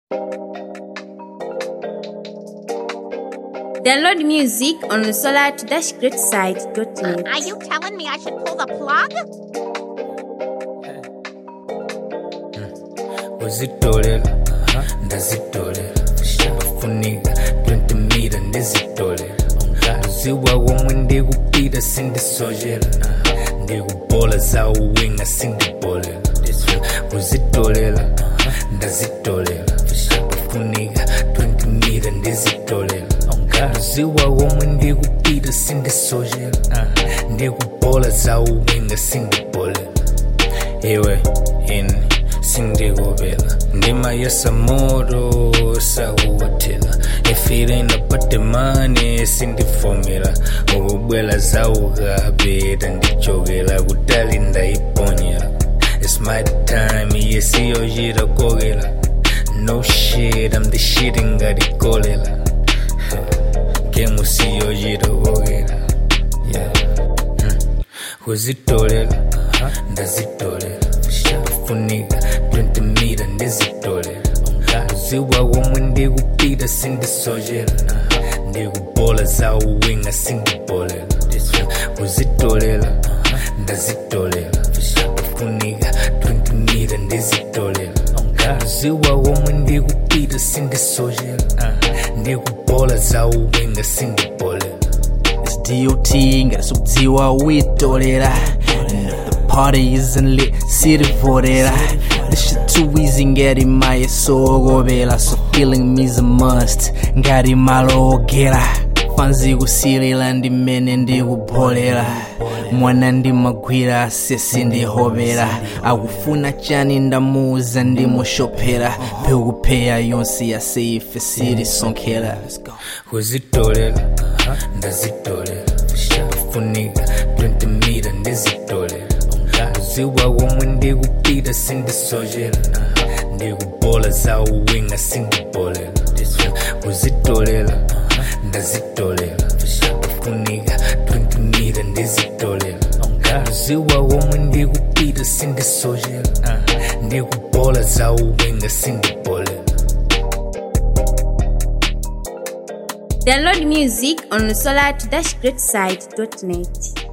Download music on the solar-greatside.net. Are you telling me I should pull the plug? Uzitolela, ndazitolela Bafunika 20 meter ndizitolela Uziwa womwe ndikupita sindisojela Ndikubola zawuwinga sindibolela Uzitolela, ndazitolela Bafunika 20 meter ndizitolela Uziwa womwe ndikupita sindisojela Ndikubola zawuwinga sindibolela Ewe, ini sindikobela ndima yasamoro sawuwathela if it ain't about the money sindifomela ukubwela zawukabe ndandijokela kudali ndayiponyela it's my time yesiyoyira kokela no shit I'm the shit ingadikolela game siyoyira kokela yeah kuzitolela ndazitolela Bafunika 20 meter ndizitolela Uziwa womwe ndikupita sindisojela Ndikubola zawuwinga sindibolela Uzitolela, ndazitolela Bafunika 20 meter ndizitolela Uziwa womwe ndikupita sindisojela Ndikubola zawuwinga sindibolela It's DOT, ngasubdziwa uitolera Party isn't lit, sirivorera This shit too easy, ngati maye sogobela So feeling me's a must, ngati malogera Fanzi kusilila ndimene ndikupolera Mwana ndimagwira sesi ndihobera Akufuna chani ndamuza ndimushopera Pekupeya yonse ya safe siri sonkera Kuzitolela, ndazitolela Bafunika 20 meter ndizitolela Uziwa womwe ndikupita sindisojela Ndikubola zawuwinga sindibolela Kuzitolela, ndazitolela Bafunika 20 meter ndizitolela Uziwa womwe ndikupita sindisojela Ndikubola zawuwinga sindibolela Download music on the solar-greatside.net.